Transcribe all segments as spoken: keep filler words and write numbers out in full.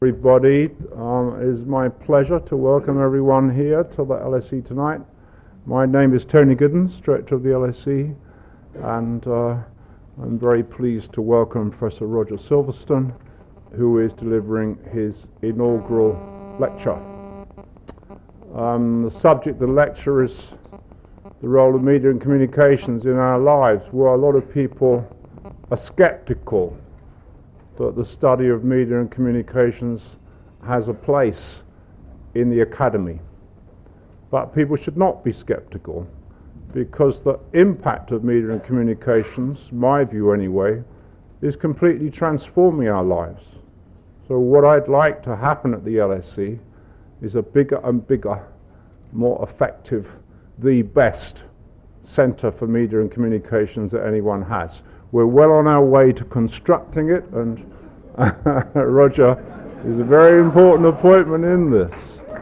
Everybody, um, it is my pleasure to welcome everyone here to the L S E tonight. My name is Tony Giddens, Director of the L S E, and uh, I'm very pleased to welcome Professor Roger Silverstone, who is delivering his inaugural lecture. Um, the subject of the lecture is the role of media and communications in our lives, where a lot of people are skeptical that the study of media and communications has a place in the academy. But people should not be skeptical, because the impact of media and communications, my view anyway, is completely transforming our lives. So what I'd like to happen at the L S E is a bigger and bigger, more effective, the best centre for media and communications that anyone has. We're well on our way to constructing it, and Roger is a very important appointment in this.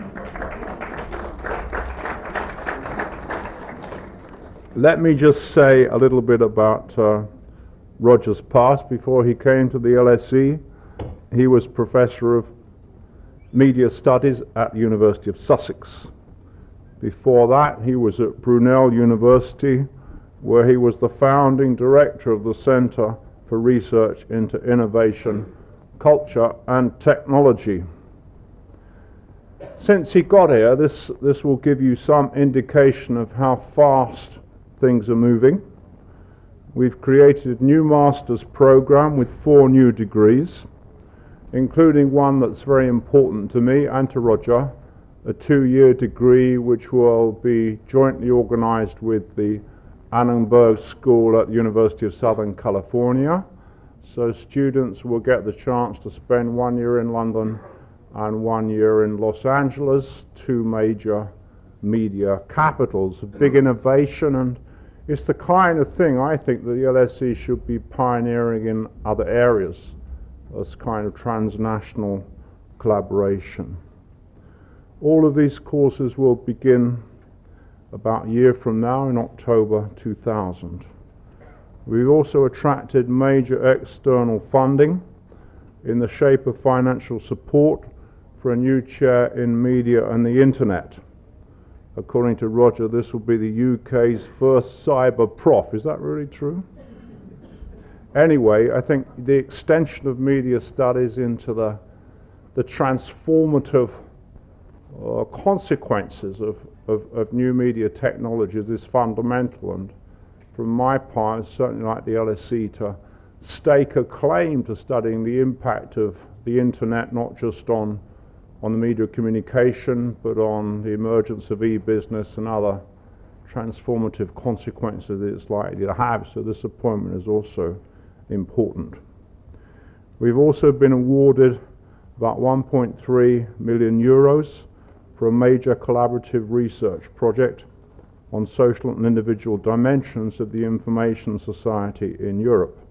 Let me just say a little bit about uh, Roger's past. Before he came to the L S E, he was Professor of Media Studies at the University of Sussex. Before that, he was at Brunel University, where he was the founding director of the Centre for Research into Innovation, Culture and Technology. Since he got here, this, this will give you some indication of how fast things are moving. We've created a new master's program with four new degrees, including one that's very important to me and to Roger, a two-year degree which will be jointly organized with the Annenberg School at the University of Southern California. So students will get the chance to spend one year in London and one year in Los Angeles, two major media capitals. A big innovation, and it's the kind of thing I think that the L S E should be pioneering in other areas, as kind of transnational collaboration. All of these courses will begin about a year from now in October two thousand. We've also attracted major external funding in the shape of financial support for a new chair in media and the internet. According to Roger, this will be the U K's first cyber prof. Is that really true? Anyway, I think the extension of media studies into the, the transformative uh, consequences of, of, of new media technologies is fundamental, and from my part, I'd certainly like the L S E to stake a claim to studying the impact of the internet, not just on, on the media communication, but on the emergence of e-business and other transformative consequences that it's likely to have. So this appointment is also important. We've also been awarded about one point three million euros for a major collaborative research project on social and individual dimensions of the information society in Europe.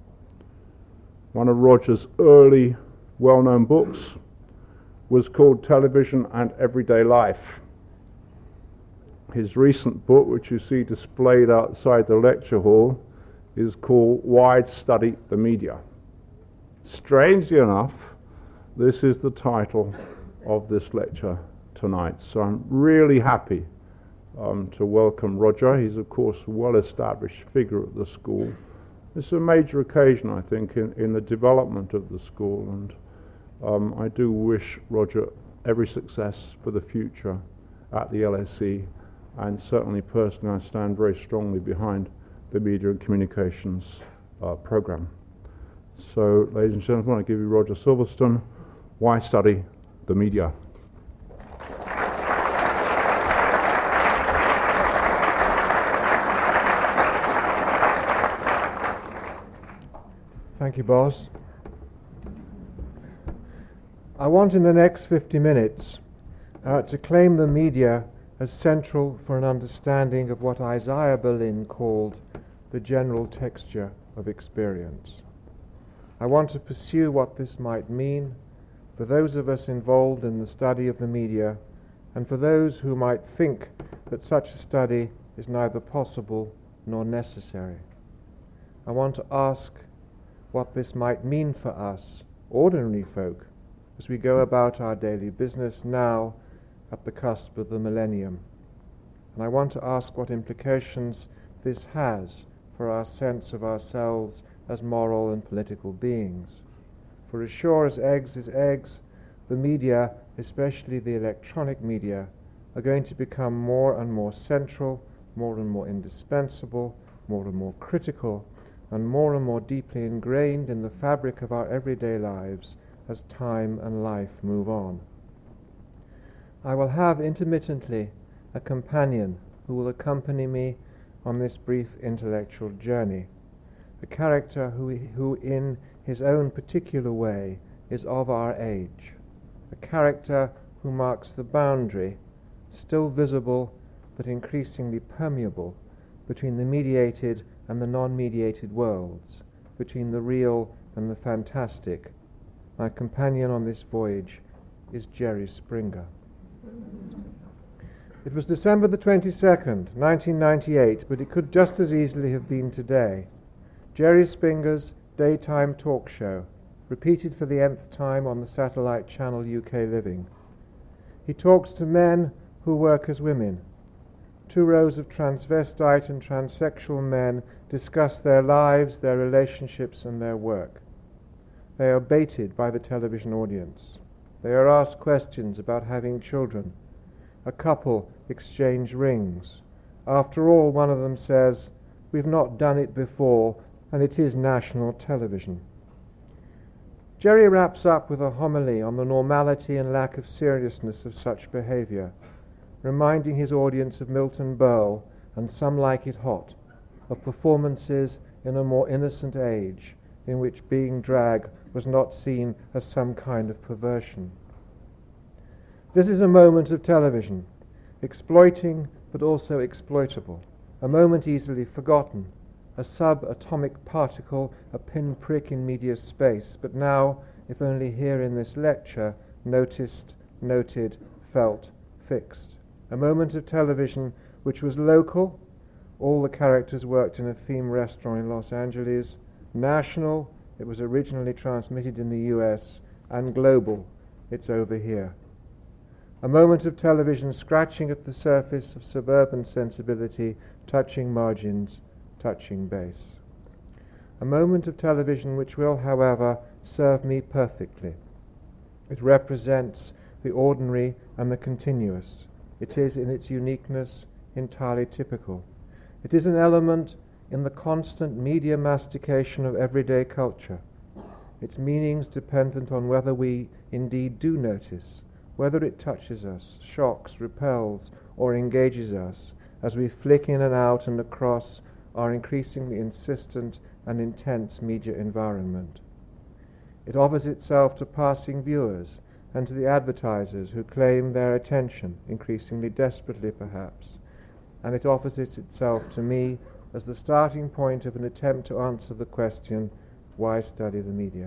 One of Roger's early well-known books was called Television and Everyday Life. His recent book, which you see displayed outside the lecture hall, is called Why Study the Media. Strangely enough, this is the title of this lecture tonight. So I'm really happy um, to welcome Roger. He's of course a well-established figure at the school. It's a major occasion, I think, in, in the development of the school, and um, I do wish Roger every success for the future at the L S E, and certainly personally I stand very strongly behind the Media and Communications uh, program. So, ladies and gentlemen, I want to give you Roger Silverstone, Why Study the Media? Thank you, boss. I want in the next fifty minutes uh, to claim the media as central for an understanding of what Isaiah Berlin called the general texture of experience. I want to pursue what this might mean for those of us involved in the study of the media, and for those who might think that such a study is neither possible nor necessary. I want to ask what this might mean for us, ordinary folk, as we go about our daily business now at the cusp of the millennium. And I want to ask what implications this has for our sense of ourselves as moral and political beings. For as sure as eggs is eggs, the media, especially the electronic media, are going to become more and more central, more and more indispensable, more and more critical, and more and more deeply ingrained in the fabric of our everyday lives as time and life move on. I will have intermittently a companion who will accompany me on this brief intellectual journey, a character who, who in his own particular way is of our age, a character who marks the boundary, still visible but increasingly permeable, between the mediated and the non-mediated worlds, between the real and the fantastic. My companion on this voyage is Jerry Springer. It was December the twenty-second, nineteen ninety-eight, but it could just as easily have been today. Jerry Springer's daytime talk show, repeated for the nth time on the satellite channel U K Living. He talks to men who work as women. Two rows of transvestite and transsexual men discuss their lives, their relationships, and their work. They are baited by the television audience. They are asked questions about having children. A couple exchange rings. After all, one of them says, "We've not done it before, and it is national television." Jerry wraps up with a homily on the normality and lack of seriousness of such behavior, reminding his audience of Milton Berle and Some Like It Hot, of performances in a more innocent age in which being drag was not seen as some kind of perversion. This is a moment of television, exploiting but also exploitable, a moment easily forgotten, a subatomic particle, a pinprick in media space, but now, if only here in this lecture, noticed, noted, felt, fixed. A moment of television which was local, all the characters worked in a theme restaurant in Los Angeles, national, it was originally transmitted in the U S, and global, it's over here. A moment of television scratching at the surface of suburban sensibility, touching margins, touching base. A moment of television which will, however, serve me perfectly. It represents the ordinary and the continuous. It is, in its uniqueness, entirely typical. It is an element in the constant media mastication of everyday culture, its meanings dependent on whether we indeed do notice, whether it touches us, shocks, repels, or engages us as we flick in and out and across our increasingly insistent and intense media environment. It offers itself to passing viewers and to the advertisers who claim their attention, increasingly desperately perhaps, and it offers it itself to me as the starting point of an attempt to answer the question, why study the media?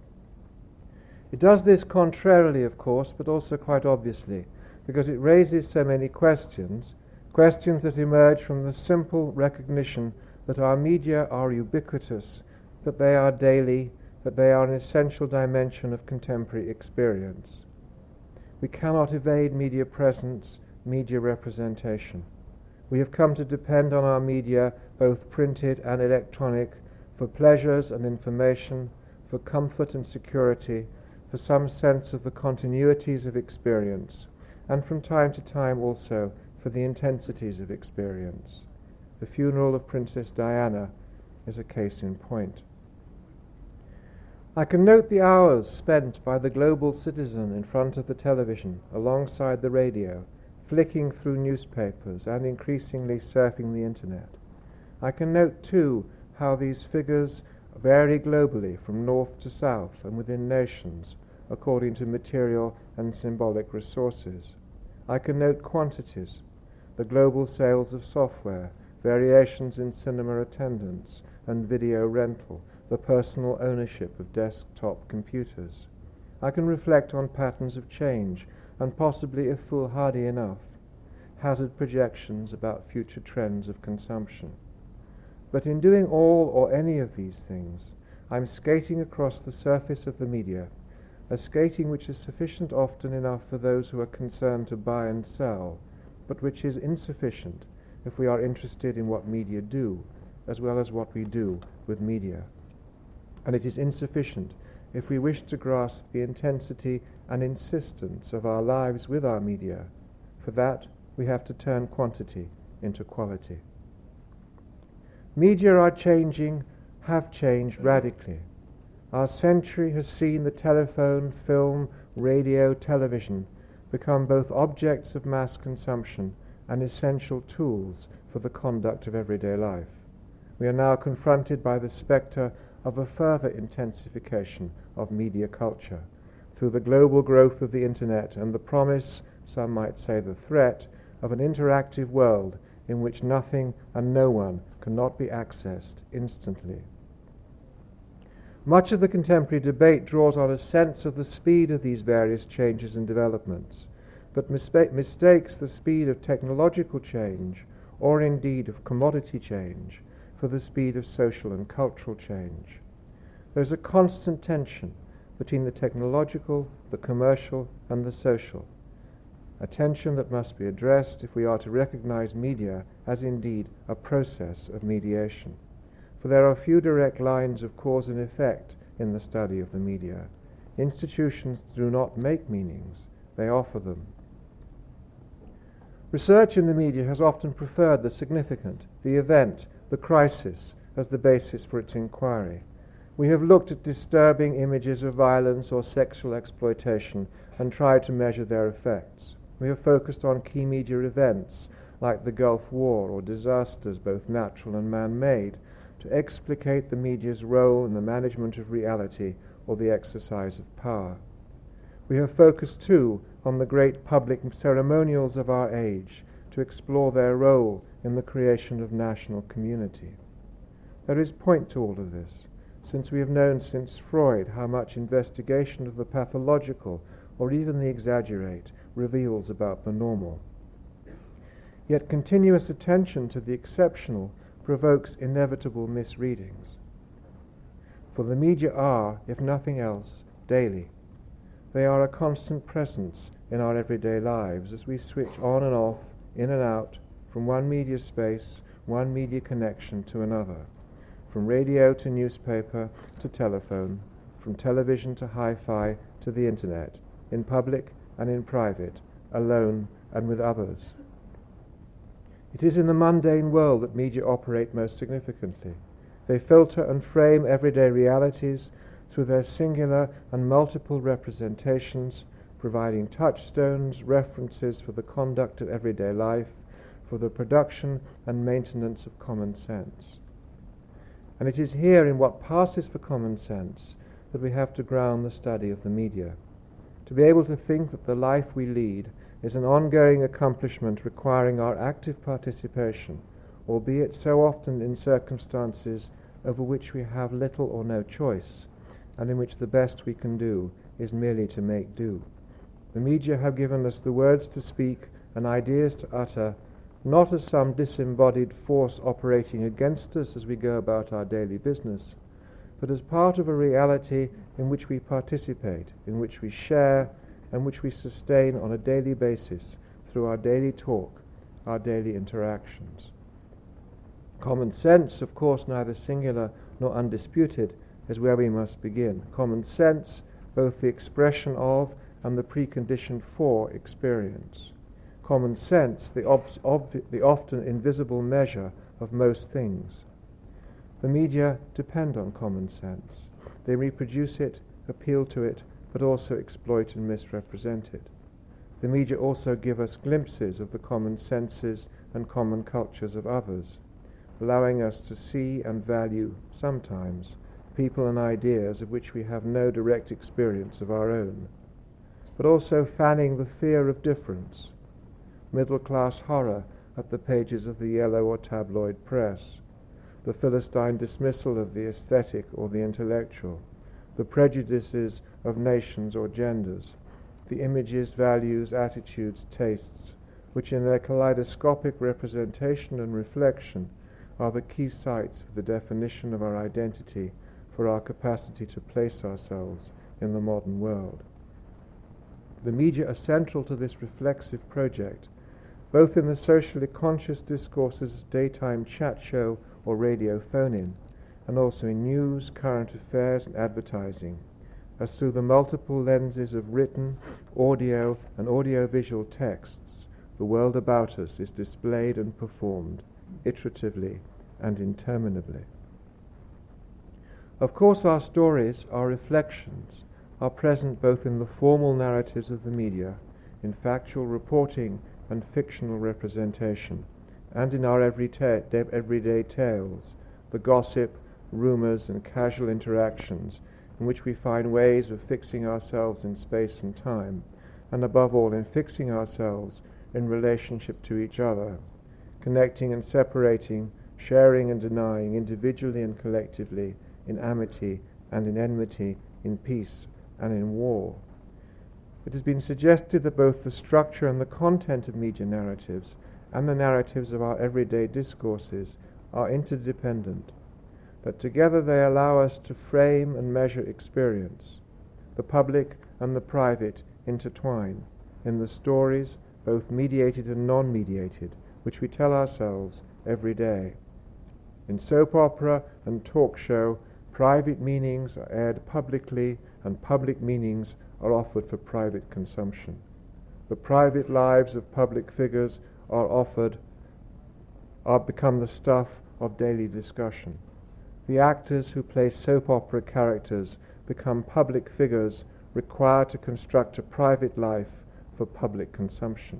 It does this contrarily, of course, but also quite obviously, because it raises so many questions, questions that emerge from the simple recognition that our media are ubiquitous, that they are daily, that they are an essential dimension of contemporary experience. We cannot evade media presence, media representation. We have come to depend on our media, both printed and electronic, for pleasures and information, for comfort and security, for some sense of the continuities of experience, and from time to time also for the intensities of experience. The funeral of Princess Diana is a case in point. I can note the hours spent by the global citizen in front of the television, alongside the radio, flicking through newspapers and increasingly surfing the internet. I can note, too, how these figures vary globally from north to south and within nations, according to material and symbolic resources. I can note quantities, the global sales of software, variations in cinema attendance and video rental, the personal ownership of desktop computers. I can reflect on patterns of change and possibly, if foolhardy enough, hazard projections about future trends of consumption. But in doing all or any of these things, I'm skating across the surface of the media, a skating which is sufficient often enough for those who are concerned to buy and sell, but which is insufficient if we are interested in what media do, as well as what we do with media. And it is insufficient if we wish to grasp the intensity and insistence of our lives with our media. For that, we have to turn quantity into quality. Media are changing, have changed radically. Our century has seen the telephone, film, radio, television become both objects of mass consumption and essential tools for the conduct of everyday life. We are now confronted by the spectre of a further intensification of media culture through the global growth of the internet and the promise, some might say the threat, of an interactive world in which nothing and no one cannot be accessed instantly. Much of the contemporary debate draws on a sense of the speed of these various changes and developments, but mispa- mistakes the speed of technological change, or indeed of commodity change, for the speed of social and cultural change. There is a constant tension between the technological, the commercial, and the social, a tension that must be addressed if we are to recognize media as indeed a process of mediation. For there are few direct lines of cause and effect in the study of the media. Institutions do not make meanings, they offer them. Research in the media has often preferred the significant, the event, the crisis as the basis for its inquiry. We have looked at disturbing images of violence or sexual exploitation and tried to measure their effects. We have focused on key media events like the Gulf War or disasters, both natural and man-made, to explicate the media's role in the management of reality or the exercise of power. We have focused too on the great public ceremonials of our age to explore their role in the creation of national community. There is point to all of this, since we have known since Freud how much investigation of the pathological or even the exaggerate reveals about the normal. Yet continuous attention to the exceptional provokes inevitable misreadings. For the media are, if nothing else, daily. They are a constant presence in our everyday lives as we switch on and off, in and out, from one media space, one media connection to another, from radio to newspaper to telephone, from television to hi-fi to the internet, in public and in private, alone and with others. It is in the mundane world that media operate most significantly. They filter and frame everyday realities through their singular and multiple representations, providing touchstones, references for the conduct of everyday life, for the production and maintenance of common sense. And it is here in what passes for common sense that we have to ground the study of the media. To be able to think that the life we lead is an ongoing accomplishment requiring our active participation, albeit so often in circumstances over which we have little or no choice, and in which the best we can do is merely to make do. The media have given us the words to speak and ideas to utter, not as some disembodied force operating against us as we go about our daily business, but as part of a reality in which we participate, in which we share, and which we sustain on a daily basis through our daily talk, our daily interactions. Common sense, of course, neither singular nor undisputed, is where we must begin. Common sense, both the expression of and the precondition for experience. Common sense, the, ob- ob- the often invisible measure of most things. The media depend on common sense. They reproduce it, appeal to it, but also exploit and misrepresent it. The media also give us glimpses of the common senses and common cultures of others, allowing us to see and value, sometimes, people and ideas of which we have no direct experience of our own, but also fanning the fear of difference, middle-class horror at the pages of the yellow or tabloid press, the Philistine dismissal of the aesthetic or the intellectual, the prejudices of nations or genders, the images, values, attitudes, tastes, which in their kaleidoscopic representation and reflection are the key sites for the definition of our identity, for our capacity to place ourselves in the modern world. The media are central to this reflexive project, both in the socially conscious discourses of daytime chat show or radio phone-in, and also in news, current affairs, and advertising, as through the multiple lenses of written, audio, and audiovisual texts, the world about us is displayed and performed, iteratively and interminably. Of course, our stories, our reflections, are present both in the formal narratives of the media, in factual reporting and fictional representation, and in our everyday, everyday tales, the gossip, rumours, and casual interactions in which we find ways of fixing ourselves in space and time, and above all in fixing ourselves in relationship to each other, connecting and separating, sharing and denying, individually and collectively, in amity and in enmity, in peace and in war. It has been suggested that both the structure and the content of media narratives and the narratives of our everyday discourses are interdependent, that together they allow us to frame and measure experience. The public and the private intertwine in the stories, both mediated and non-mediated, which we tell ourselves every day. In soap opera and talk show, private meanings are aired publicly and public meanings are offered for private consumption. The private lives of public figures are offered, are become the stuff of daily discussion. The actors who play soap opera characters become public figures required to construct a private life for public consumption.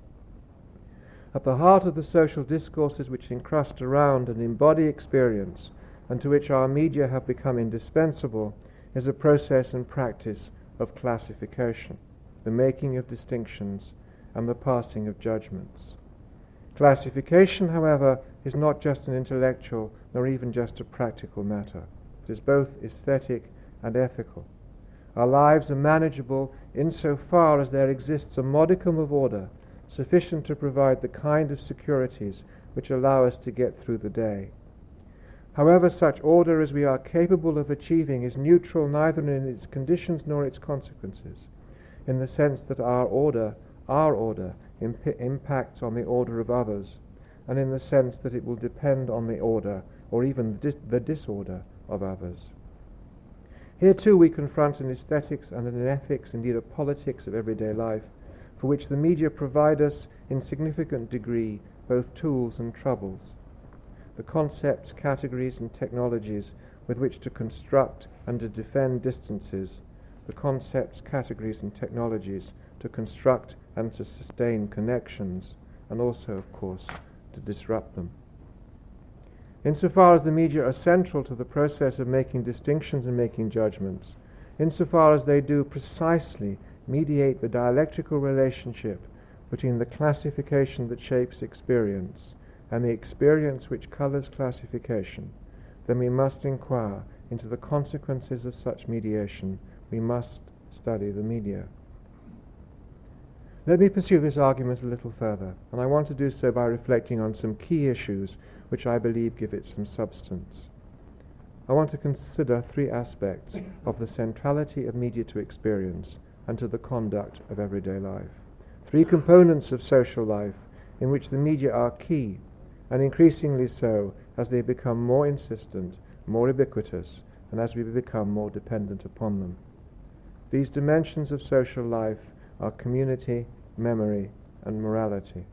At the heart of the social discourses which encrust around and embody experience, and to which our media have become indispensable, is a process and practice of classification, the making of distinctions, and the passing of judgments. Classification, however, is not just an intellectual nor even just a practical matter. It is both aesthetic and ethical. Our lives are manageable insofar as there exists a modicum of order sufficient to provide the kind of securities which allow us to get through the day. However, such order as we are capable of achieving is neutral neither in its conditions nor its consequences, in the sense that our order, our order, imp- impacts on the order of others, and in the sense that it will depend on the order, or even the, dis- the disorder, of others. Here too we confront an aesthetics and an ethics, indeed a politics of everyday life, for which the media provide us in significant degree both tools and troubles. The concepts, categories, and technologies with which to construct and to defend distances, the concepts, categories, and technologies to construct and to sustain connections, and also, of course, to disrupt them. Insofar as the media are central to the process of making distinctions and making judgments, insofar as they do precisely mediate the dialectical relationship between the classification that shapes experience and the experience which colors classification, then we must inquire into the consequences of such mediation. We must study the media. Let me pursue this argument a little further, and I want to do so by reflecting on some key issues which I believe give it some substance. I want to consider three aspects of the centrality of media to experience and to the conduct of everyday life. Three components of social life in which the media are key, and increasingly so as they become more insistent, more ubiquitous, and as we become more dependent upon them. These dimensions of social life are community, memory, and morality.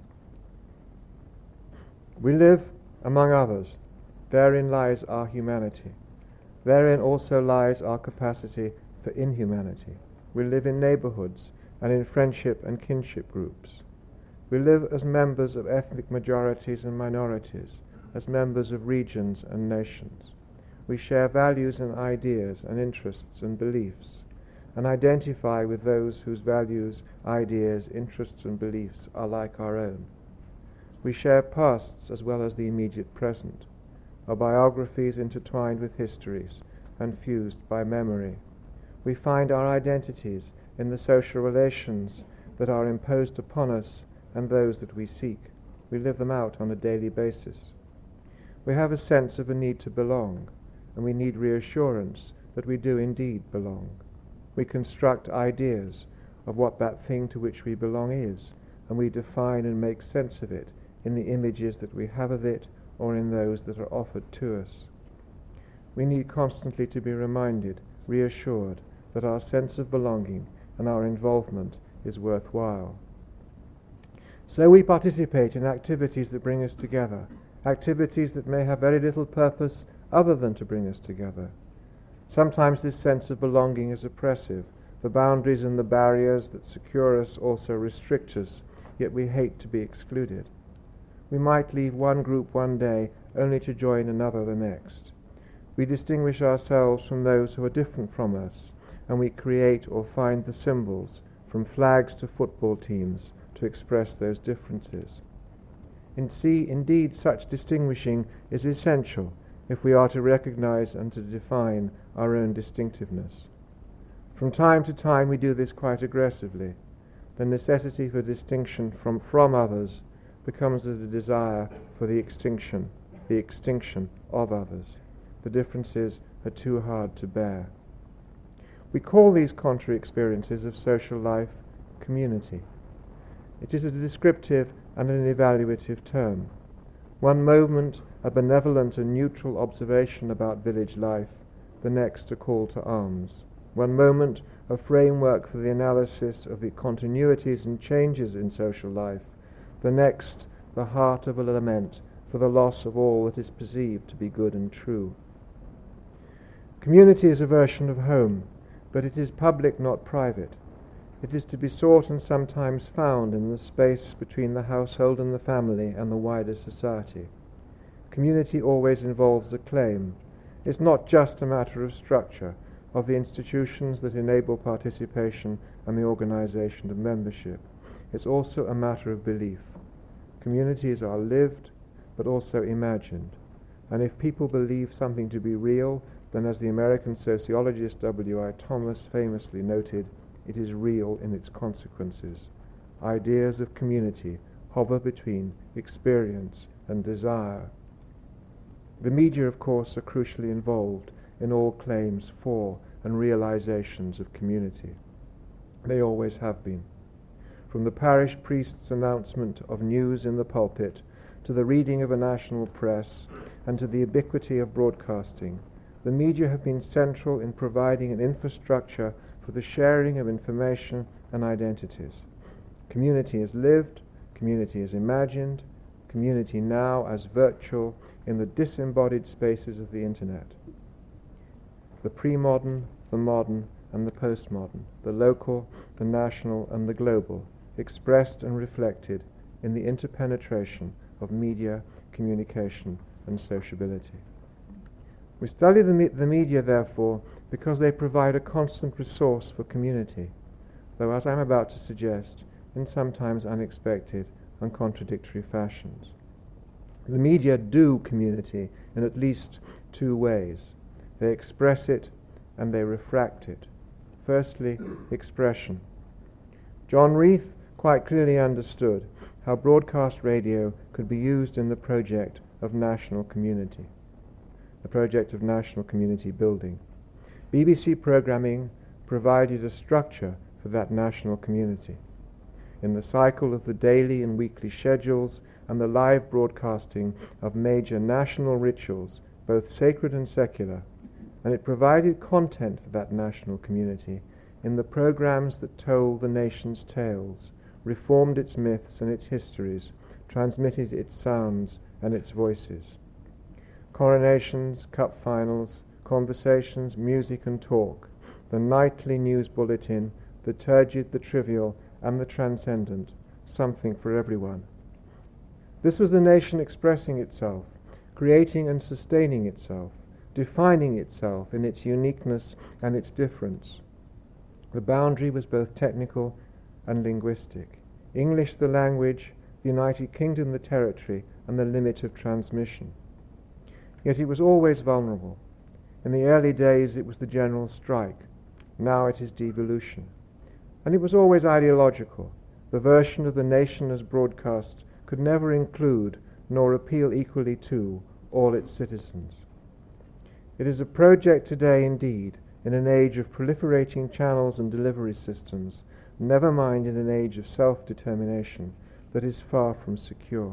We live among others. Therein lies our humanity. Therein also lies our capacity for inhumanity. We live in neighborhoods and in friendship and kinship groups. We live as members of ethnic majorities and minorities, as members of regions and nations. We share values and ideas and interests and beliefs, and identify with those whose values, ideas, interests, and beliefs are like our own. We share pasts as well as the immediate present, our biographies intertwined with histories and fused by memory. We find our identities in the social relations that are imposed upon us and those that we seek. We live them out on a daily basis. We have a sense of a need to belong, and we need reassurance that we do indeed belong. We construct ideas of what that thing to which we belong is, and we define and make sense of it in the images that we have of it or in those that are offered to us. We need constantly to be reminded, reassured, that our sense of belonging and our involvement is worthwhile. So we participate in activities that bring us together, activities that may have very little purpose other than to bring us together. Sometimes this sense of belonging is oppressive. The boundaries and the barriers that secure us also restrict us, yet we hate to be excluded. We might leave one group one day only to join another the next. We distinguish ourselves from those who are different from us, and we create or find the symbols, from flags to football teams, to express those differences. In see, indeed, such distinguishing is essential if we are to recognize and to define our own distinctiveness. From time to time we do this quite aggressively. The necessity for distinction from, from others becomes a desire for the extinction, the extinction of others. The differences are too hard to bear. We call these contrary experiences of social life community. It is a descriptive and an evaluative term. One moment a benevolent and neutral observation about village life, the next a call to arms. One moment a framework for the analysis of the continuities and changes in social life, the next the heart of a lament for the loss of all that is perceived to be good and true. Community is a version of home, but it is public, not private. It is to be sought and sometimes found in the space between the household and the family and the wider society. Community always involves a claim. It's not just a matter of structure, of the institutions that enable participation and the organization of membership. It's also a matter of belief. Communities are lived, but also imagined. And if people believe something to be real, then as the American sociologist W I Thomas famously noted, it is real in its consequences. Ideas of community hover between experience and desire. The media, of course, are crucially involved in all claims for and realizations of community. They always have been. From the parish priest's announcement of news in the pulpit, to the reading of a national press, and to the ubiquity of broadcasting, the media have been central in providing an infrastructure for the sharing of information and identities. Community is lived, community is imagined, community now as virtual in the disembodied spaces of the internet. The pre-modern, the modern, and the postmodern, the local, the national, and the global, expressed and reflected in the interpenetration of media, communication, and sociability. We study the, me- the media, therefore, because they provide a constant resource for community, though, as I'm about to suggest, in sometimes unexpected and contradictory fashions. The media do community in at least two ways. They express it and they refract it. Firstly, expression. John Reith quite clearly understood how broadcast radio could be used in the project of national community, the project of national community building. B B C programming provided a structure for that national community. In the cycle of the daily and weekly schedules and the live broadcasting of major national rituals, both sacred and secular, and it provided content for that national community in the programs that told the nation's tales, reformed its myths and its histories, transmitted its sounds and its voices. Coronations, cup finals, conversations, music and talk, the nightly news bulletin, the turgid, the trivial, and the transcendent, something for everyone. This was the nation expressing itself, creating and sustaining itself, defining itself in its uniqueness and its difference. The boundary was both technical and linguistic. English the language, the United Kingdom the territory, and the limit of transmission. Yet it was always vulnerable. In the early days it was the general strike. Now it is devolution. And it was always ideological. The version of the nation as broadcast could never include nor appeal equally to all its citizens. It is a project today indeed in an age of proliferating channels and delivery systems, never mind in an age of self-determination that is far from secure.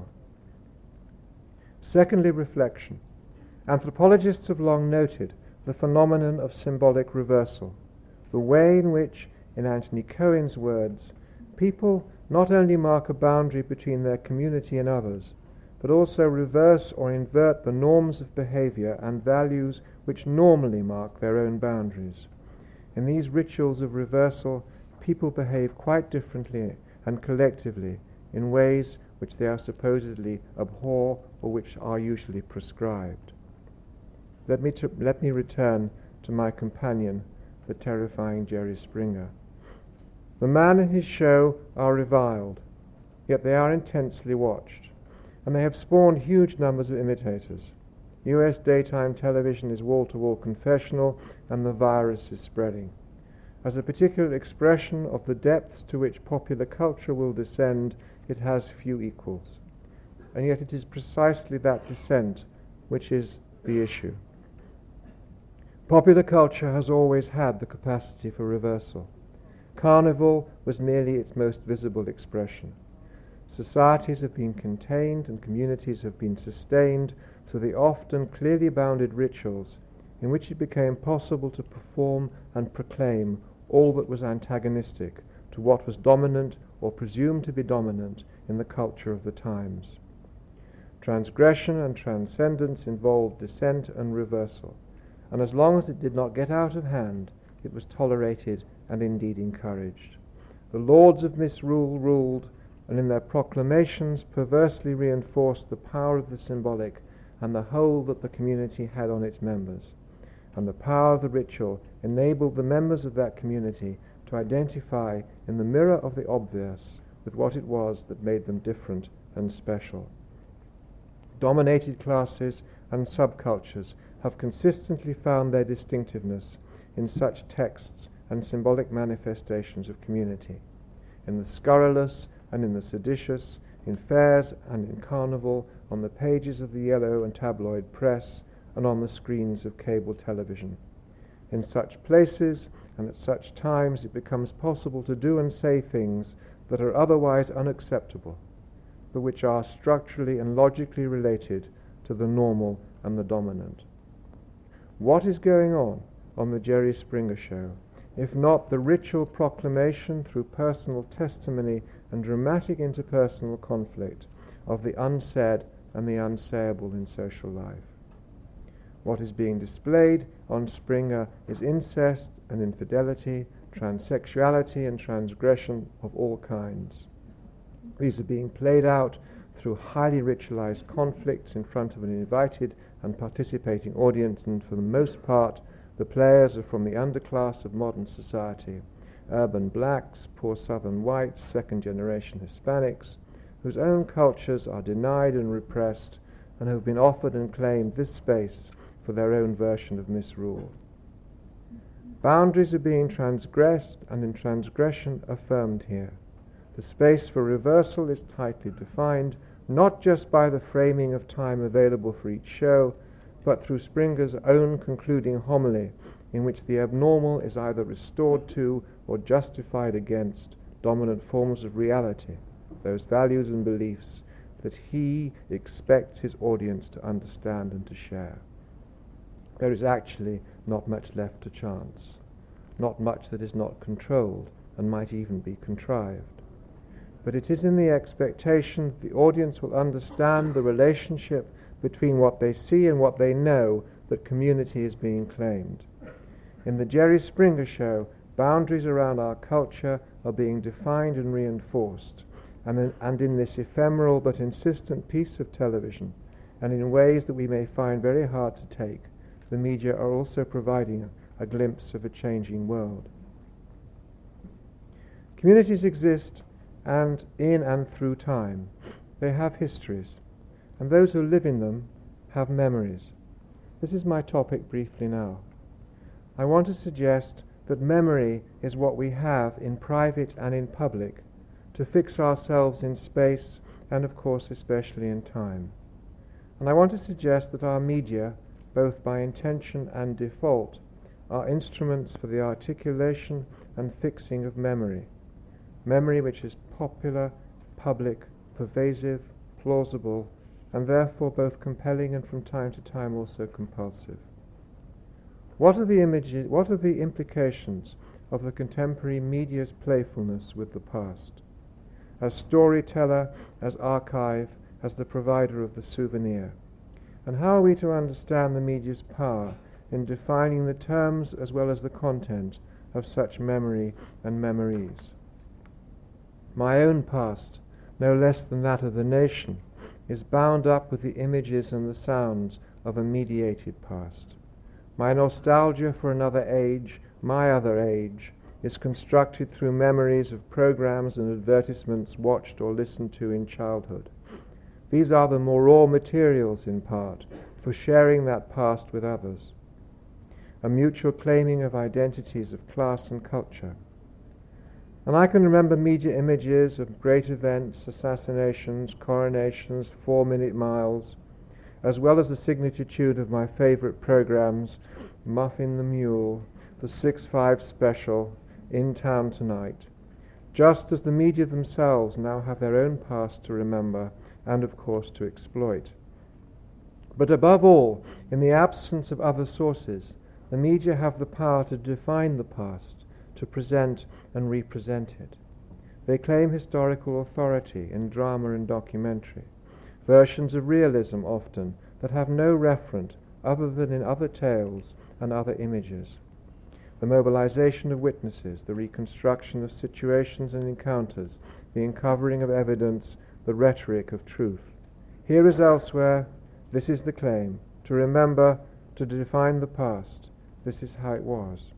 Secondly, reflection. Anthropologists have long noted the phenomenon of symbolic reversal, the way in which, in Anthony Cohen's words, people not only mark a boundary between their community and others, but also reverse or invert the norms of behavior and values which normally mark their own boundaries. In these rituals of reversal, people behave quite differently and collectively in ways which they are supposedly abhor or which are usually prescribed. Let me, t- let me return to my companion, the terrifying Jerry Springer. The man and his show are reviled, yet they are intensely watched, and they have spawned huge numbers of imitators. U S daytime television is wall-to-wall confessional, and the virus is spreading. As a particular expression of the depths to which popular culture will descend, it has few equals. And yet it is precisely that descent which is the issue. Popular culture has always had the capacity for reversal. Carnival was merely its most visible expression. Societies have been contained and communities have been sustained through the often clearly bounded rituals in which it became possible to perform and proclaim all that was antagonistic to what was dominant or presumed to be dominant in the culture of the times. Transgression and transcendence involved descent and reversal, and as long as it did not get out of hand, it was tolerated and indeed encouraged. The lords of misrule ruled, and in their proclamations perversely reinforced the power of the symbolic and the hold that the community had on its members. And the power of the ritual enabled the members of that community to identify in the mirror of the obvious with what it was that made them different and special. Dominated classes and subcultures have consistently found their distinctiveness in such texts and symbolic manifestations of community, in the scurrilous and in the seditious, in fairs and in carnival, on the pages of the yellow and tabloid press, and on the screens of cable television. In such places and at such times it becomes possible to do and say things that are otherwise unacceptable, but which are structurally and logically related to the normal and the dominant. What is going on on the Jerry Springer Show, if not the ritual proclamation through personal testimony and dramatic interpersonal conflict of the unsaid and the unsayable in social life? What is being displayed on Springer is incest and infidelity, transsexuality and transgression of all kinds. These are being played out through highly ritualized conflicts in front of an invited and participating audience, and for the most part the players are from the underclass of modern society, urban blacks, poor southern whites, second-generation Hispanics, whose own cultures are denied and repressed and have been offered and claimed this space for their own version of misrule. Boundaries are being transgressed and in transgression affirmed here. The space for reversal is tightly defined, not just by the framing of time available for each show, but through Springer's own concluding homily, in which the abnormal is either restored to or justified against dominant forms of reality, those values and beliefs that he expects his audience to understand and to share. There is actually not much left to chance, not much that is not controlled and might even be contrived. But it is in the expectation that the audience will understand the relationship between what they see and what they know that community is being claimed. In the Jerry Springer Show, boundaries around our culture are being defined and reinforced, and in, and in this ephemeral but insistent piece of television, and in ways that we may find very hard to take, the media are also providing a glimpse of a changing world. Communities exist and in and through time. They have histories, and those who live in them have memories. This is my topic briefly now. I want to suggest that memory is what we have in private and in public to fix ourselves in space and of course especially in time. And I want to suggest that our media, both by intention and default, are instruments for the articulation and fixing of memory, memory which is popular, public, pervasive, plausible, and therefore both compelling and from time to time also compulsive. What are the images, what are the implications of the contemporary media's playfulness with the past? As storyteller, as archive, as the provider of the souvenir. And how are we to understand the media's power in defining the terms as well as the content of such memory and memories? My own past, no less than that of the nation, is bound up with the images and the sounds of a mediated past. My nostalgia for another age, my other age, is constructed through memories of programs and advertisements watched or listened to in childhood. These are the more raw materials, in part, for sharing that past with others. A mutual claiming of identities of class and culture. And I can remember media images of great events, assassinations, coronations, four-minute miles, as well as the signitude of my favorite programs, Muffin the Mule, the six five Special, In Town Tonight, just as the media themselves now have their own past to remember and, of course, to exploit. But above all, in the absence of other sources, the media have the power to define the past, to present and represent it. They claim historical authority in drama and documentary, versions of realism often that have no referent other than in other tales and other images. The mobilization of witnesses, the reconstruction of situations and encounters, the uncovering of evidence, the rhetoric of truth. Here as elsewhere, this is the claim: to remember, to define the past. This is how it was.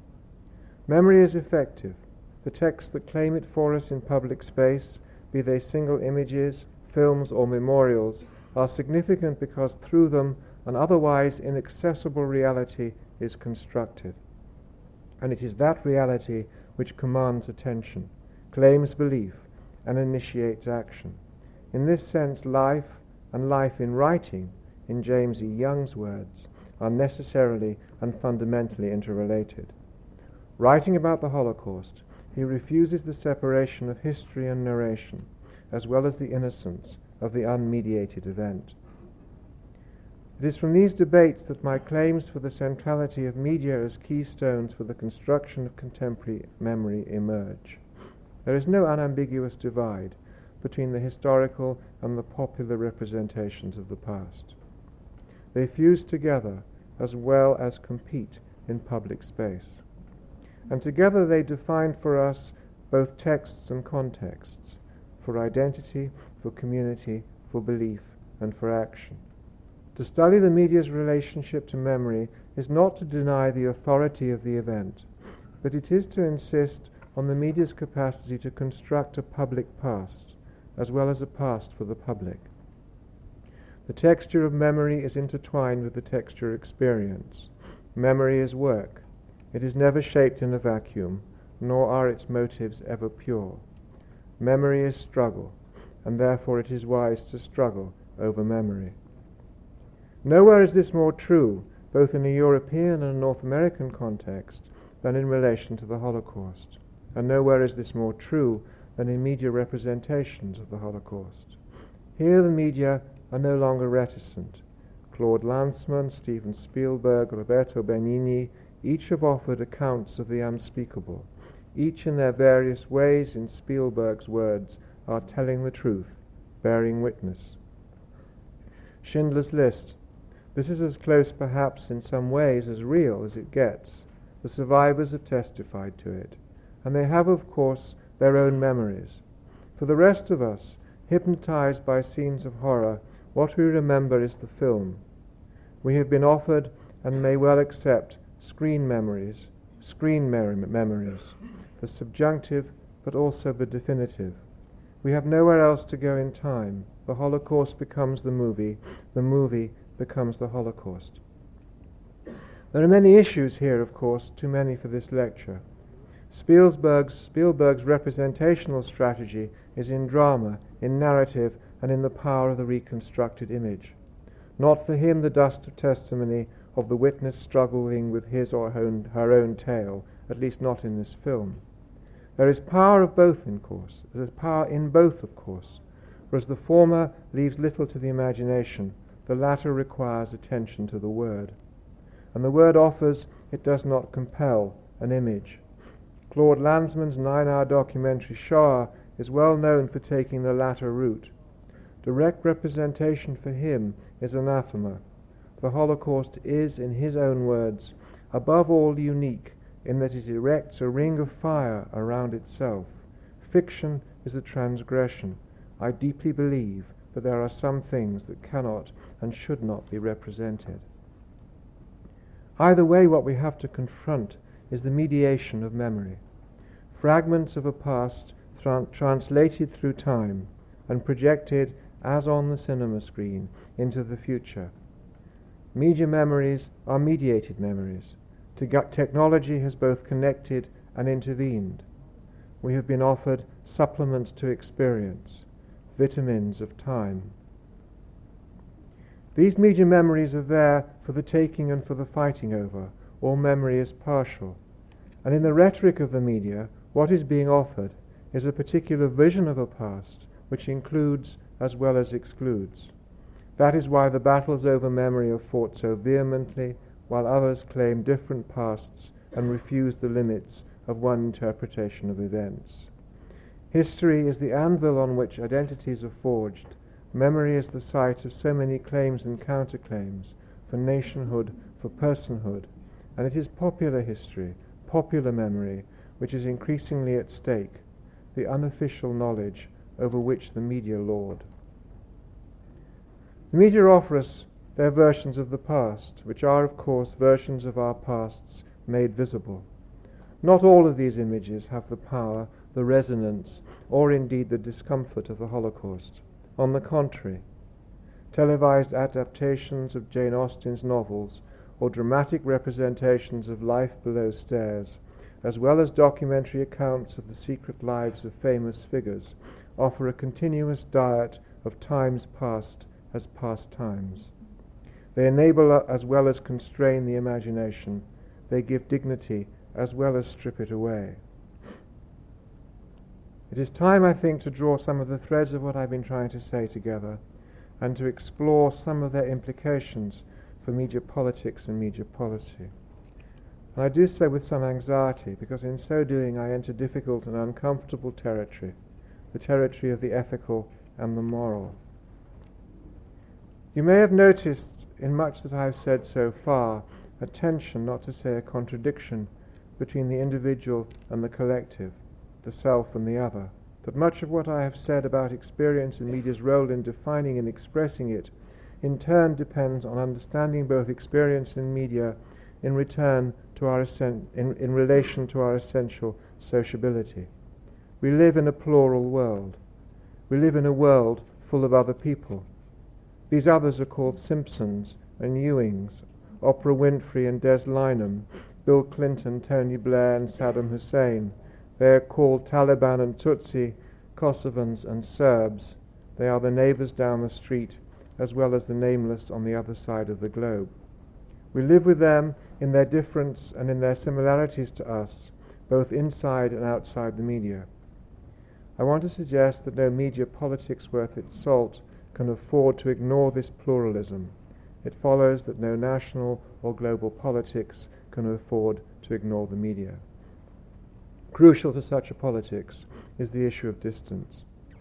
Memory is effective. The texts that claim it for us in public space, be they single images, films, or memorials, are significant because through them an otherwise inaccessible reality is constructed. And it is that reality which commands attention, claims belief, and initiates action. In this sense, life and life in writing, in James E. Young's words, are necessarily and fundamentally interrelated. Writing about the Holocaust, he refuses the separation of history and narration, as well as the innocence of the unmediated event. It is from these debates that my claims for the centrality of media as keystones for the construction of contemporary memory emerge. There is no unambiguous divide between the historical and the popular representations of the past. They fuse together as well as compete in public space. And together they define for us both texts and contexts, for identity, for community, for belief, and for action. To study the media's relationship to memory is not to deny the authority of the event, but it is to insist on the media's capacity to construct a public past, as well as a past for the public. The texture of memory is intertwined with the texture of experience. Memory is work. It is never shaped in a vacuum, nor are its motives ever pure. Memory is struggle, and therefore it is wise to struggle over memory. Nowhere is this more true, both in a European and a North American context, than in relation to the Holocaust. And nowhere is this more true than in media representations of the Holocaust. Here the media are no longer reticent. Claude Lanzmann, Steven Spielberg, Roberto Benigni, each have offered accounts of the unspeakable. Each in their various ways, in Spielberg's words, are telling the truth, bearing witness. Schindler's List. This is as close, perhaps, in some ways, as real as it gets. The survivors have testified to it, and they have, of course, their own memories. For the rest of us, hypnotized by scenes of horror, what we remember is the film. We have been offered, and may well accept, screen memories, screen mer- memories, the subjunctive, but also the definitive. We have nowhere else to go in time. The Holocaust becomes the movie, the movie becomes the Holocaust. There are many issues here, of course, too many for this lecture. Spielberg's, Spielberg's representational strategy is in drama, in narrative, and in the power of the reconstructed image. Not for him the dust of testimony of the witness struggling with his or her own tale, at least not in this film. There is power of both, in course. There is power in both, of course. Whereas the former leaves little to the imagination, the latter requires attention to the word. And the word offers, it does not compel, an image. Claude Lanzmann's nine-hour documentary Shoah is well known for taking the latter route. Direct representation for him is anathema. The Holocaust is, in his own words, above all unique in that it erects a ring of fire around itself. Fiction is a transgression. I deeply believe that there are some things that cannot and should not be represented. Either way, what we have to confront is the mediation of memory. Fragments of a past tra- translated through time and projected, as on the cinema screen, into the future. Media memories are mediated memories. Technology has both connected and intervened. We have been offered supplements to experience, vitamins of time. These media memories are there for the taking and for the fighting over. All memory is partial. And in the rhetoric of the media, what is being offered is a particular vision of a past which includes as well as excludes. That is why the battles over memory are fought so vehemently, while others claim different pasts and refuse the limits of one interpretation of events. History is the anvil on which identities are forged. Memory is the site of so many claims and counterclaims for nationhood, for personhood, and it is popular history, popular memory, which is increasingly at stake, the unofficial knowledge over which the media lord. The media offer us their versions of the past, which are, of course, versions of our pasts made visible. Not all of these images have the power, the resonance, or indeed the discomfort of the Holocaust. On the contrary, televised adaptations of Jane Austen's novels or dramatic representations of life below stairs, as well as documentary accounts of the secret lives of famous figures, offer a continuous diet of times past as past times. They enable as well as constrain the imagination. They give dignity as well as strip it away. It is time, I think, to draw some of the threads of what I've been trying to say together and to explore some of their implications for media politics and media policy. And I do so with some anxiety, because in so doing I enter difficult and uncomfortable territory, the territory of the ethical and the moral. You may have noticed in much that I have said so far a tension, not to say a contradiction, between the individual and the collective, the self and the other, that much of what I have said about experience and media's role in defining and expressing it in turn depends on understanding both experience and media in return to our essen- in, in relation to our essential sociability. We live in a plural world. We live in a world full of other people. These others are called Simpsons and Ewings, Oprah Winfrey and Des Lynam, Bill Clinton, Tony Blair and Saddam Hussein. They are called Taliban and Tutsi, Kosovans and Serbs. They are the neighbors down the street, as well as the nameless on the other side of the globe. We live with them in their difference and in their similarities to us, both inside and outside the media. I want to suggest that no media politics worth its salt can afford to ignore this pluralism. It follows that no national or global politics can afford to ignore the media. Crucial to such a politics is the issue of distance.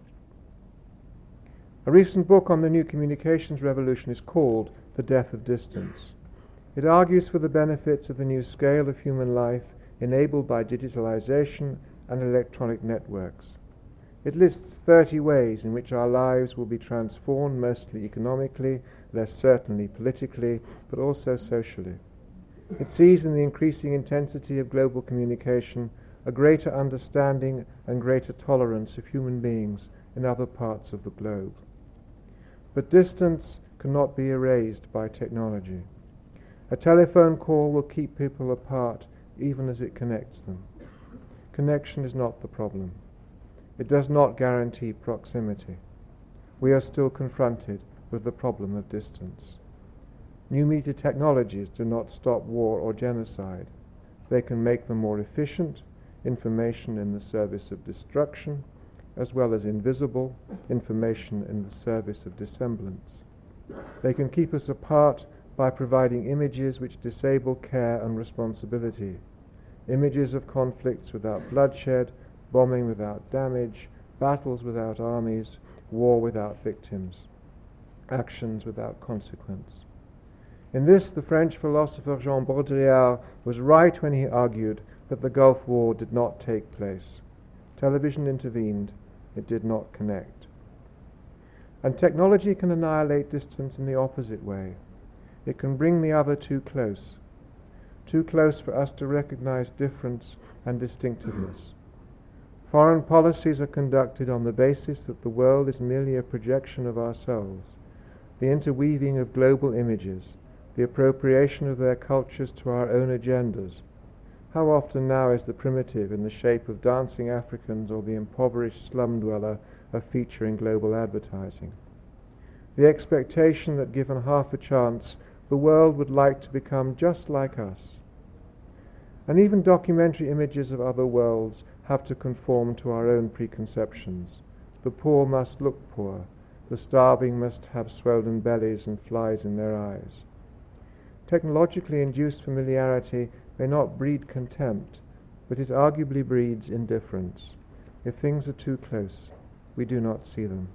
A recent book on the new communications revolution is called The Death of Distance. It argues for the benefits of the new scale of human life enabled by digitalization and electronic networks. It lists thirty ways in which our lives will be transformed, mostly economically, less certainly politically, but also socially. It sees in the increasing intensity of global communication a greater understanding and greater tolerance of human beings in other parts of the globe. But distance cannot be erased by technology. A telephone call will keep people apart even as it connects them. Connection is not the problem. It does not guarantee proximity. We are still confronted with the problem of distance. New media technologies do not stop war or genocide. They can make them more efficient, information in the service of destruction, as well as invisible, information in the service of dissemblance. They can keep us apart by providing images which disable care and responsibility, images of conflicts without bloodshed, bombing without damage, battles without armies, war without victims, actions without consequence. In this, the French philosopher Jean Baudrillard was right when he argued that the Gulf War did not take place. Television intervened, it did not connect. And technology can annihilate distance in the opposite way. It can bring the other too close, too close for us to recognize difference and distinctiveness. Foreign policies are conducted on the basis that the world is merely a projection of ourselves, the interweaving of global images, the appropriation of their cultures to our own agendas. How often now is the primitive in the shape of dancing Africans or the impoverished slum dweller a feature in global advertising? The expectation that given half a chance, the world would like to become just like us. And even documentary images of other worlds have to conform to our own preconceptions. The poor must look poor. The starving must have swollen bellies and flies in their eyes. Technologically induced familiarity may not breed contempt, but it arguably breeds indifference. If things are too close, we do not see them.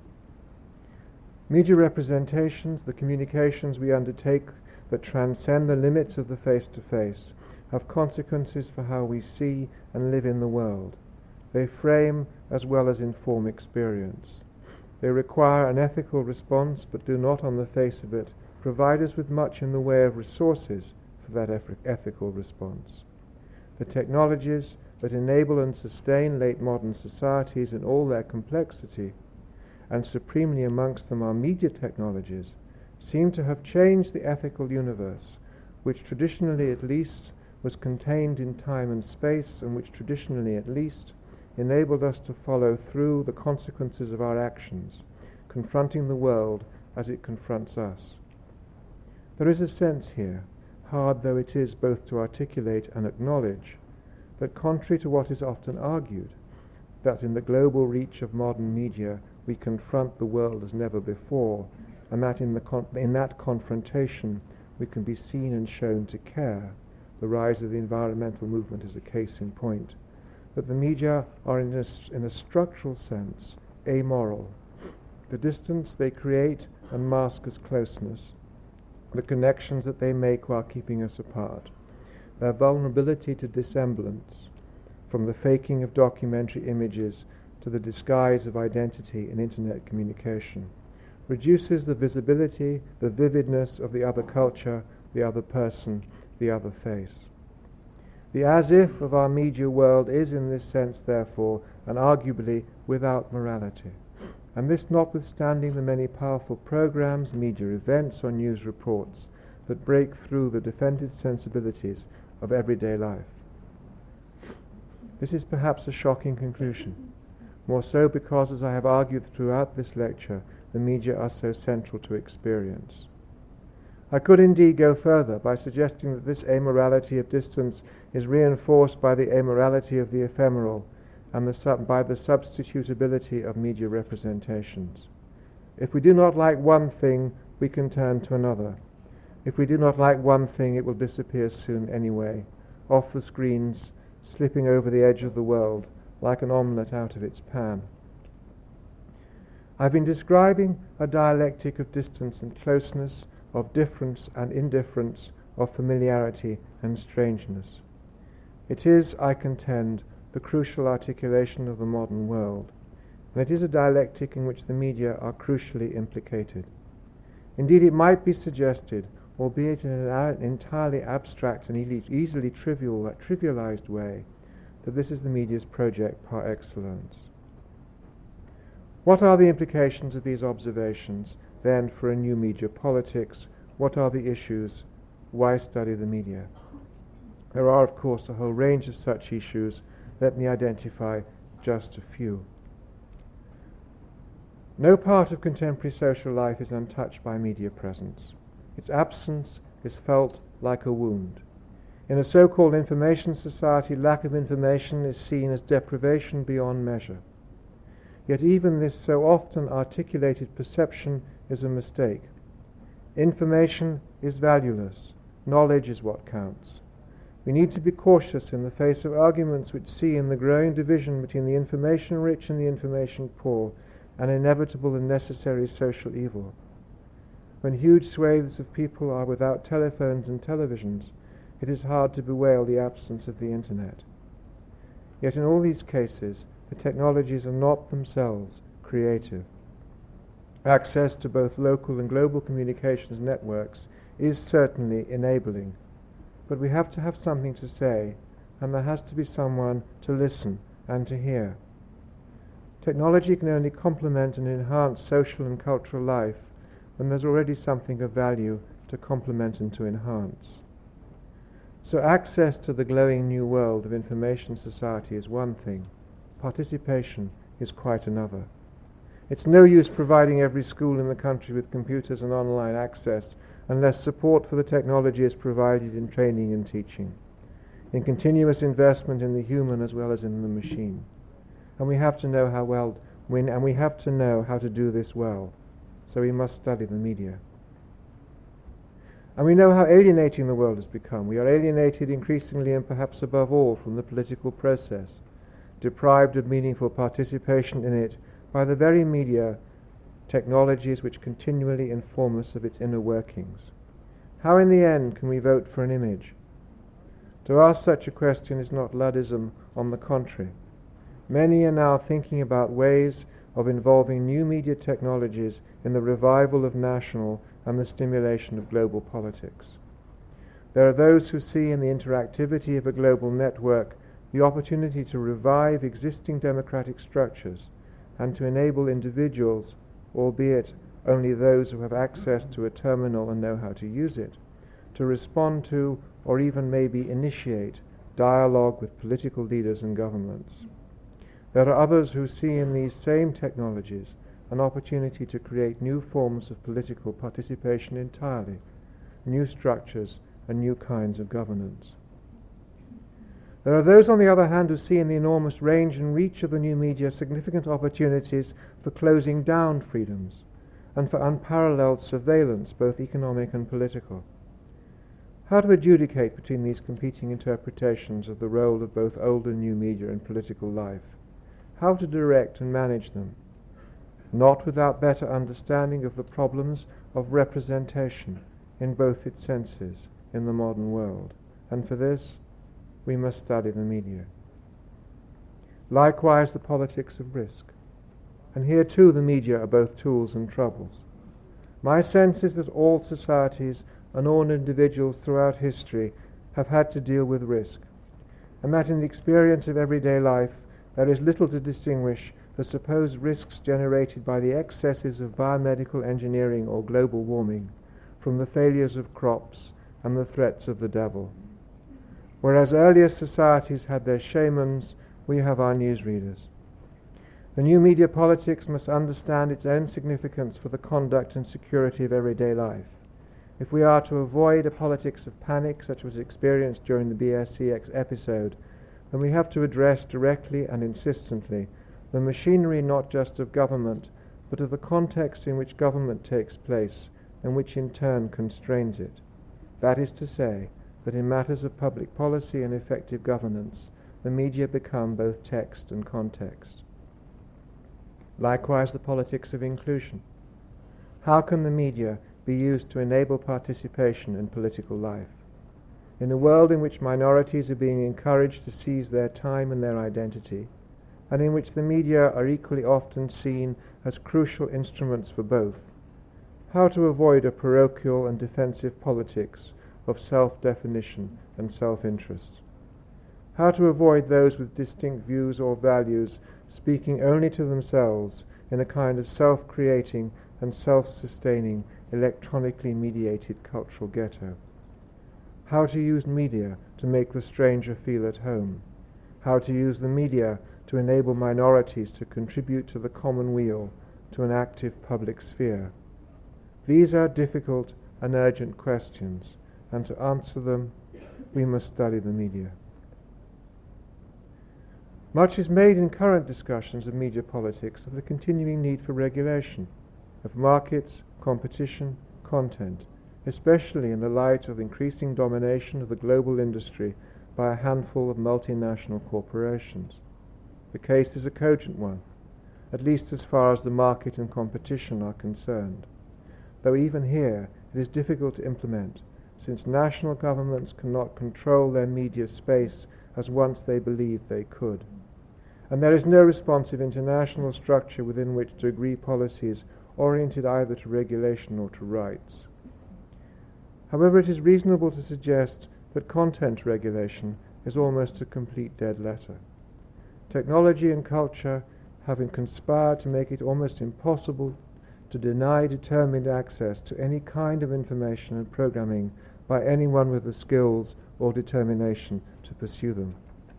Media representations, the communications we undertake that transcend the limits of the face-to-face, have consequences for how we see and live in the world. They frame as well as inform experience. They require an ethical response, but do not, on the face of it, provide us with much in the way of resources for that ethical response. The technologies that enable and sustain late modern societies in all their complexity, and supremely amongst them our media technologies, seem to have changed the ethical universe, which traditionally at least was contained in time and space, and which traditionally at least enabled us to follow through the consequences of our actions, confronting the world as it confronts us. There is a sense here, hard though it is both to articulate and acknowledge, that contrary to what is often argued, that in the global reach of modern media we confront the world as never before, and that in, the con- in that confrontation we can be seen and shown to care. The rise of the environmental movement is a case in point. That the media are in a, in a structural sense amoral. The distance they create and mask as closeness, the connections that they make while keeping us apart, their vulnerability to dissemblance, from the faking of documentary images to the disguise of identity in internet communication, reduces the visibility, the vividness of the other culture, the other person, the other face. The as-if of our media world is in this sense, therefore, and arguably without morality. And this notwithstanding the many powerful programs, media events, or news reports that break through the defended sensibilities of everyday life. This is perhaps a shocking conclusion, more so because, as I have argued throughout this lecture, the media are so central to experience. I could indeed go further by suggesting that this amorality of distance is reinforced by the amorality of the ephemeral and the sub- by the substitutability of media representations. If we do not like one thing, we can turn to another. If we do not like one thing, it will disappear soon anyway, off the screens, slipping over the edge of the world, like an omelette out of its pan. I've been describing a dialectic of distance and closeness, of difference and indifference, of familiarity and strangeness. It is, I contend, the crucial articulation of the modern world, and it is a dialectic in which the media are crucially implicated. Indeed, it might be suggested, albeit in an entirely abstract and easily trivial, trivialized way, that this is the media's project par excellence. What are the implications of these observations, then, for a new media politics? What are the issues? Why study the media? There are, of course, a whole range of such issues. Let me identify just a few. No part of contemporary social life is untouched by media presence. Its absence is felt like a wound. In a so-called information society, lack of information is seen as deprivation beyond measure. Yet even this so often articulated perception is a mistake. Information is valueless. Knowledge is what counts. We need to be cautious in the face of arguments which see in the growing division between the information-rich and the information-poor an inevitable and necessary social evil. When huge swathes of people are without telephones and televisions, it is hard to bewail the absence of the internet. Yet in all these cases, the technologies are not themselves creative. Access to both local and global communications networks is certainly enabling, but we have to have something to say, and there has to be someone to listen and to hear. Technology can only complement and enhance social and cultural life when there's already something of value to complement and to enhance. So access to the glowing new world of information society is one thing. Participation is quite another. It's no use providing every school in the country with computers and online access unless support for the technology is provided in training and teaching, in continuous investment in the human as well as in the machine. And we have to know how well, and we have to know how to do this well. So we must study the media. And we know how alienating the world has become. We are alienated increasingly and perhaps above all from the political process, deprived of meaningful participation in it by the very media technologies which continually inform us of its inner workings. How in the end can we vote for an image? To ask such a question is not Luddism, on the contrary. Many are now thinking about ways of involving new media technologies in the revival of national and the stimulation of global politics. There are those who see in the interactivity of a global network the opportunity to revive existing democratic structures and to enable individuals, albeit only those who have access to a terminal and know how to use it, to respond to or even maybe initiate dialogue with political leaders and governments. There are others who see in these same technologies an opportunity to create new forms of political participation entirely, new structures and new kinds of governance. There are those, on the other hand, who see in the enormous range and reach of the new media significant opportunities for closing down freedoms and for unparalleled surveillance, both economic and political. How to adjudicate between these competing interpretations of the role of both old and new media in political life? How to direct and manage them? Not without better understanding of the problems of representation in both its senses in the modern world. And for this, we must study the media. Likewise, the politics of risk. And here too the media are both tools and troubles. My sense is that all societies and all individuals throughout history have had to deal with risk, and that in the experience of everyday life there is little to distinguish the supposed risks generated by the excesses of biomedical engineering or global warming from the failures of crops and the threats of the devil. Whereas earlier societies had their shamans, we have our newsreaders. The new media politics must understand its own significance for the conduct and security of everyday life. If we are to avoid a politics of panic such as was experienced during the B S C episode, then we have to address directly and insistently the machinery not just of government, but of the context in which government takes place and which in turn constrains it. That is to say, that in matters of public policy and effective governance, the media become both text and context. Likewise, the politics of inclusion. How can the media be used to enable participation in political life? In a world in which minorities are being encouraged to seize their time and their identity, and in which the media are equally often seen as crucial instruments for both, how to avoid a parochial and defensive politics of self-definition and self-interest? How to avoid those with distinct views or values speaking only to themselves in a kind of self-creating and self-sustaining electronically mediated cultural ghetto? How to use media to make the stranger feel at home? How to use the media to enable minorities to contribute to the common weal, to an active public sphere? These are difficult and urgent questions, and to answer them, we must study the media. Much is made in current discussions of media politics of the continuing need for regulation, of markets, competition, content, especially in the light of increasing domination of the global industry by a handful of multinational corporations. The case is a cogent one, at least as far as the market and competition are concerned, though even here it is difficult to implement, since national governments cannot control their media space as once they believed they could. And there is no responsive international structure within which to agree policies oriented either to regulation or to rights. However, it is reasonable to suggest that content regulation is almost a complete dead letter. Technology and culture having conspired to make it almost impossible to deny determined access to any kind of information and programming by anyone with the skills or determination to pursue them.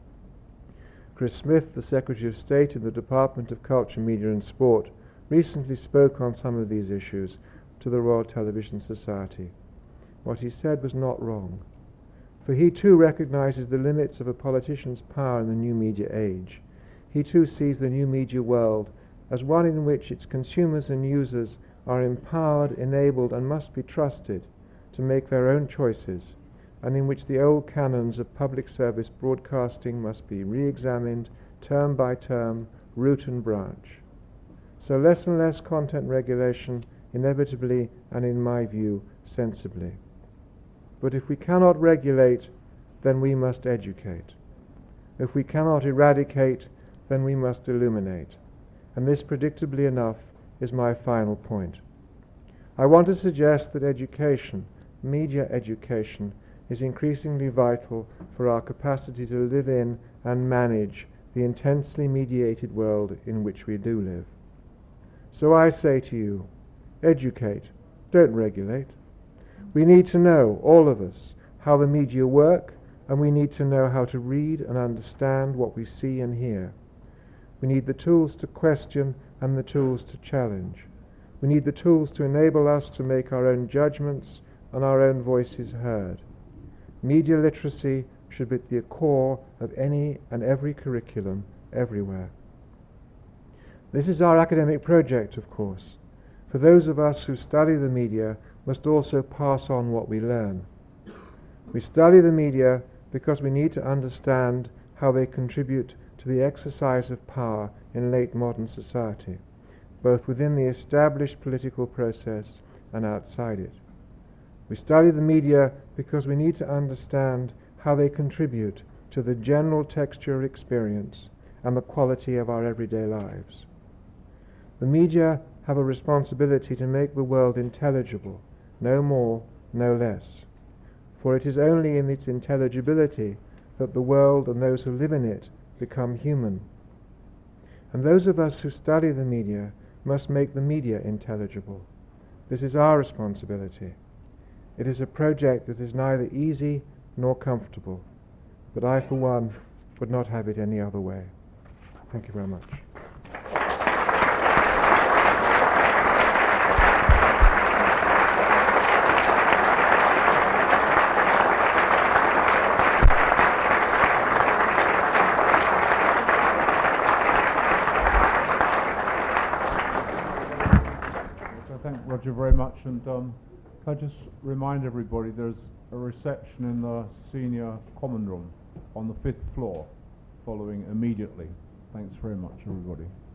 Chris Smith, the Secretary of State in the Department of Culture, Media and Sport, recently spoke on some of these issues to the Royal Television Society. What he said was not wrong, for he too recognizes the limits of a politician's power in the new media age. He too sees the new media world as one in which its consumers and users are empowered, enabled, and must be trusted to make their own choices, and in which the old canons of public service broadcasting must be re-examined term by term, root and branch. So less and less content regulation, inevitably and in my view, sensibly. But if we cannot regulate, then we must educate. If we cannot eradicate, then we must illuminate. And this, predictably enough, is my final point. I want to suggest that education, media education, is increasingly vital for our capacity to live in and manage the intensely mediated world in which we do live. So I say to you, educate, don't regulate. We need to know, all of us, how the media work, and we need to know how to read and understand what we see and hear. We need the tools to question and the tools to challenge. We need the tools to enable us to make our own judgments and our own voices heard. Media literacy should be at the core of any and every curriculum everywhere. This is our academic project, of course. For those of us who study the media must also pass on what we learn. We study the media because we need to understand how they contribute to the exercise of power in late modern society, both within the established political process and outside it. We study the media because we need to understand how they contribute to the general texture of experience and the quality of our everyday lives. The media have a responsibility to make the world intelligible, no more, no less. For it is only in its intelligibility that the world and those who live in it become human. And those of us who study the media must make the media intelligible. This is our responsibility. It is a project that is neither easy nor comfortable, but I, for one, would not have it any other way. Thank you very much. Roger very much, and um, can I just remind everybody there's a reception in the senior common room on the fifth floor following immediately. Thanks very much, everybody.